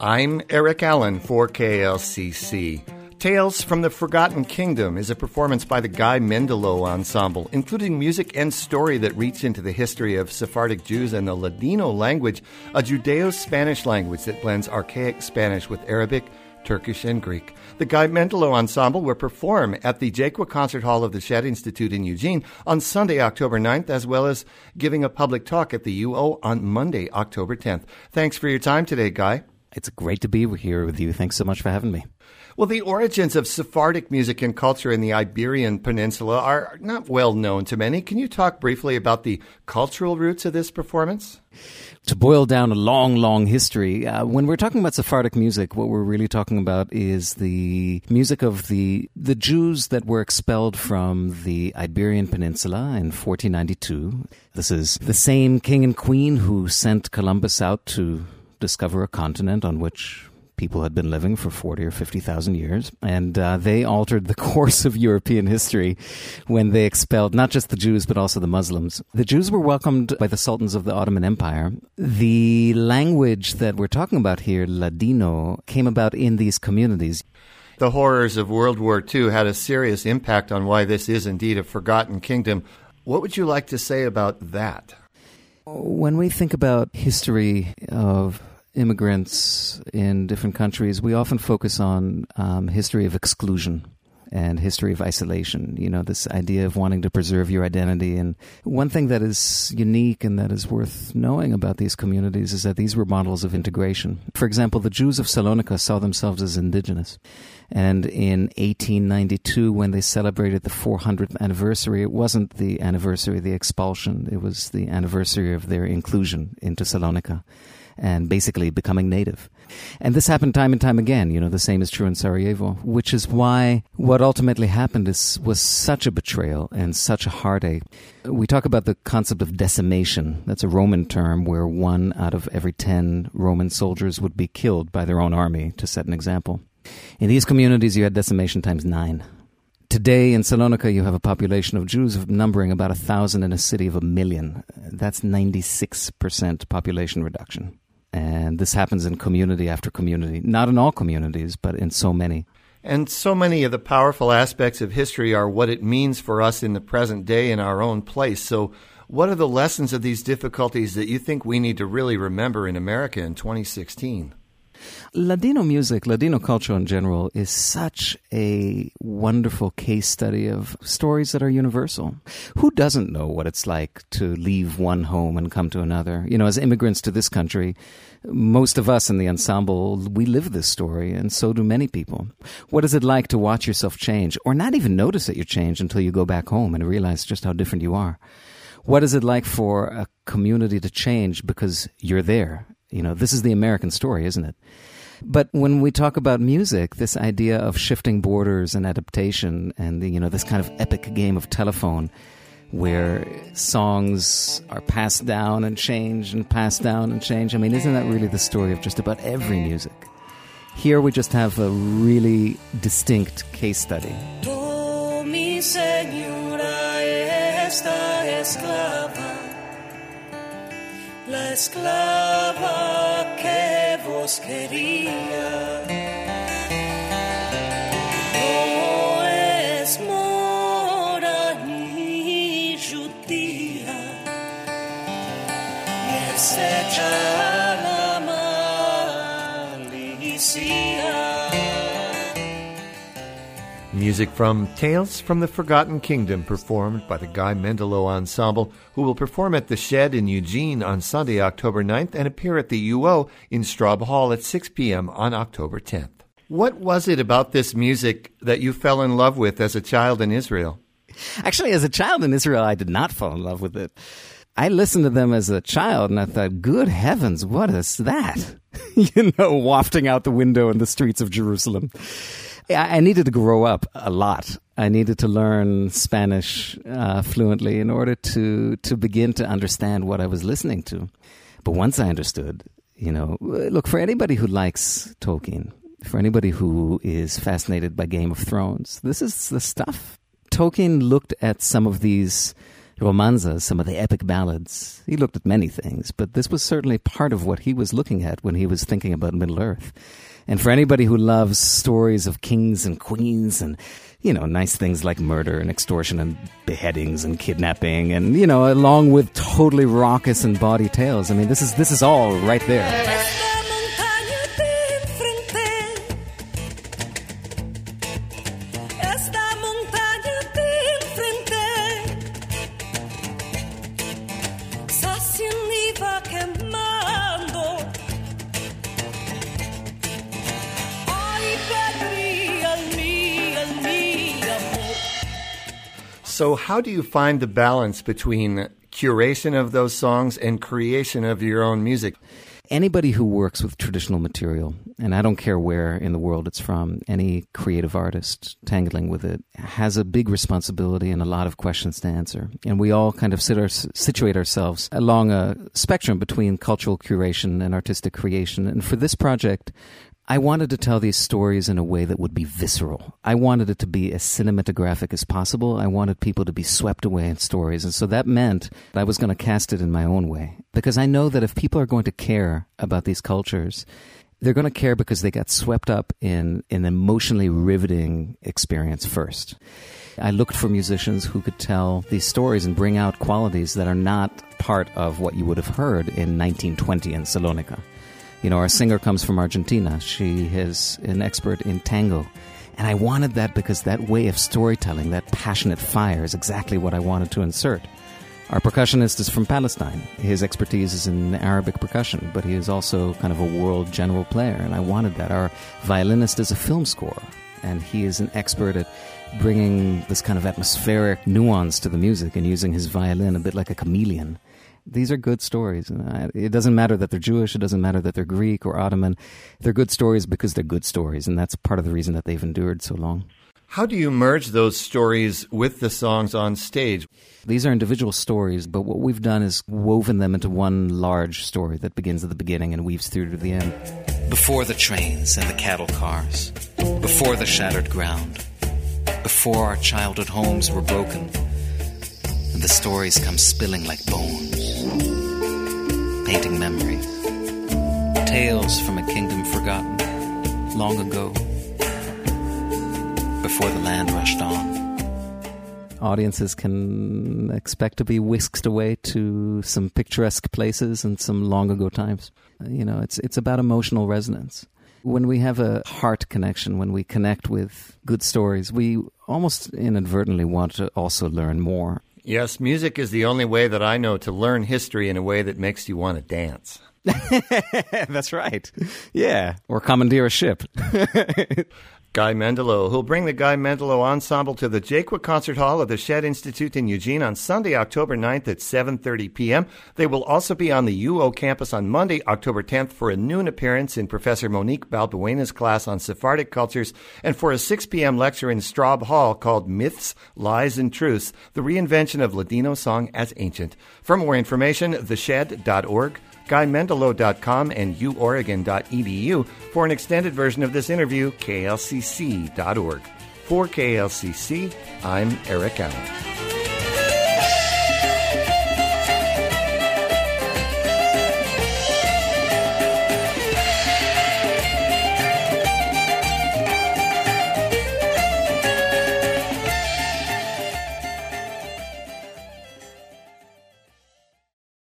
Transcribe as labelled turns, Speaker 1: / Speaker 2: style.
Speaker 1: I'm Eric Allen for KLCC. Tales from the Forgotten Kingdom is a performance by the Guy Mendelow Ensemble, including music and story that reach into the history of Sephardic Jews and the Ladino language, a Judeo-Spanish language that blends archaic Spanish with Arabic, Turkish, and Greek. The Guy Mendelow Ensemble will perform at the Jaqua Concert Hall of the Shedd Institute in Eugene on Sunday, October 9th, as well as giving a public talk at the UO on Monday, October 10th. Thanks for your time today, Guy.
Speaker 2: It's great to be here with you. Thanks so much for having me.
Speaker 1: Well, the origins of Sephardic music and culture in the Iberian Peninsula are not well known to many. Can you talk briefly about the cultural roots of this performance?
Speaker 2: To boil down a long, long history, when we're talking about Sephardic music, what we're really talking about is the music of the Jews that were expelled from the Iberian Peninsula in 1492. This is the same king and queen who sent Columbus out to discover a continent on which people had been living for 40 or 50,000 years. And they altered the course of European history when they expelled not just the Jews, but also the Muslims. The Jews were welcomed by the sultans of the Ottoman Empire. The language that we're talking about here, Ladino, came about in these communities.
Speaker 1: The horrors of World War II had a serious impact on why this is indeed a forgotten kingdom. What would you like to say about that?
Speaker 2: When we think about history of immigrants in different countries, we often focus on history of exclusion and history of isolation. You know, this idea of wanting to preserve your identity. And one thing that is unique and that is worth knowing about these communities is that these were models of integration. For example, the Jews of Salonika saw themselves as indigenous. And in 1892, when they celebrated the 400th anniversary, it wasn't the anniversary of the expulsion. It was the anniversary of their inclusion into Salonika and basically becoming native. And this happened time and time again. You know, the same is true in Sarajevo, which is why what ultimately happened was such a betrayal and such a heartache. We talk about the concept of decimation. That's a Roman term where 1 out of every 10 Roman soldiers would be killed by their own army, to set an example. In these communities, you had decimation times 9. Today in Salonika, you have a population of Jews numbering about 1,000 in a city of 1 million. That's 96% population reduction. And this happens in community after community. Not in all communities, but in so many.
Speaker 1: And so many of the powerful aspects of history are what it means for us in the present day in our own place. So what are the lessons of these difficulties that you think we need to really remember in America in 2016?
Speaker 2: Ladino music, Ladino culture in general, is such a wonderful case study of stories that are universal. Who doesn't know what it's like to leave one home and come to another? You know, as immigrants to this country, most of us in the ensemble, we live this story, and so do many people. What is it like to watch yourself change, or not even notice that you change until you go back home and realize just how different you are? What is it like for a community to change because you're there? You know, this is the American story, isn't it? But when we talk about music, this idea of shifting borders and adaptation and, you know, this kind of epic game of telephone where songs are passed down and change and passed down and change. I mean, isn't that really the story of just about every music? Here we just have a really distinct case study.
Speaker 3: Tu, mi señora, esta esclava, la esclava que vos quería, no es mora ni judía, ni es hecha la malicia.
Speaker 1: Music from Tales from the Forgotten Kingdom, performed by the Guy Mendelow Ensemble, who will perform at the Shedd in Eugene on Sunday, October 9th, and appear at the UO in Straub Hall at 6 p.m. on October 10th. What was it about this music that you fell in love with as a child in Israel?
Speaker 2: Actually, as a child in Israel, I did not fall in love with it. I listened to them as a child, and I thought, good heavens, what is that? You know, wafting out the window in the streets of Jerusalem. I needed to grow up a lot. I needed to learn Spanish fluently in order to begin to understand what I was listening to. But once I understood, you know, look, for anybody who likes Tolkien, for anybody who is fascinated by Game of Thrones, this is the stuff. Tolkien looked at some of these romanzas, some of the epic ballads. He looked at many things, but this was certainly part of what he was looking at when he was thinking about Middle-earth. And for anybody who loves stories of kings and queens and, nice things like murder and extortion and beheadings and kidnapping and, along with totally raucous and bawdy tales, I mean, this is all right there.
Speaker 1: So how do you find the balance between curation of those songs and creation of your own music?
Speaker 2: Anybody who works with traditional material, and I don't care where in the world it's from, any creative artist tangling with it, has a big responsibility and a lot of questions to answer. And we all kind of situate ourselves along a spectrum between cultural curation and artistic creation. And for this project, I wanted to tell these stories in a way that would be visceral. I wanted it to be as cinematographic as possible. I wanted people to be swept away in stories. And so that meant that I was going to cast it in my own way. Because I know that if people are going to care about these cultures, they're going to care because they got swept up in an emotionally riveting experience first. I looked for musicians who could tell these stories and bring out qualities that are not part of what you would have heard in 1920 in Salonika. Our singer comes from Argentina. She is an expert in tango. And I wanted that because that way of storytelling, that passionate fire, is exactly what I wanted to insert. Our percussionist is from Palestine. His expertise is in Arabic percussion, but he is also kind of a world general player, and I wanted that. Our violinist is a film scorer, and he is an expert at bringing this kind of atmospheric nuance to the music and using his violin a bit like a chameleon. These are good stories. It doesn't matter that they're Jewish. It doesn't matter that they're Greek or Ottoman. They're good stories because they're good stories, and that's part of the reason that they've endured so long.
Speaker 1: How do you merge those stories with the songs on stage?
Speaker 2: These are individual stories, but what we've done is woven them into one large story that begins at the beginning and weaves through to the end.
Speaker 4: Before the trains and the cattle cars, before the shattered ground, before our childhood homes were broken, and the stories come spilling like bones, painting memories, tales from a kingdom forgotten long ago, before the land rushed on.
Speaker 2: Audiences can expect to be whisked away to some picturesque places and some long ago times. It's about emotional resonance. When we have a heart connection, when we connect with good stories, we almost inadvertently want to also learn more.
Speaker 1: Yes, music is the only way that I know to learn history in a way that makes you want to dance.
Speaker 2: That's right. Yeah, or commandeer a ship.
Speaker 1: Guy Mendelow, who'll bring the Guy Mendelow Ensemble to the Jaqua Concert Hall of the Shedd Institute in Eugene on Sunday, October 9th at 7:30 p.m. They will also be on the UO campus on Monday, October 10th for a noon appearance in Professor Monique Balbuena's class on Sephardic cultures and for a 6 p.m. lecture in Straub Hall called Myths, Lies, and Truths, the reinvention of Ladino song as ancient. For more information, theshed.org, GuyMendelow.com, and uoregon.edu. For an extended version of this interview, klcc.org. For KLCC, I'm Eric Allen.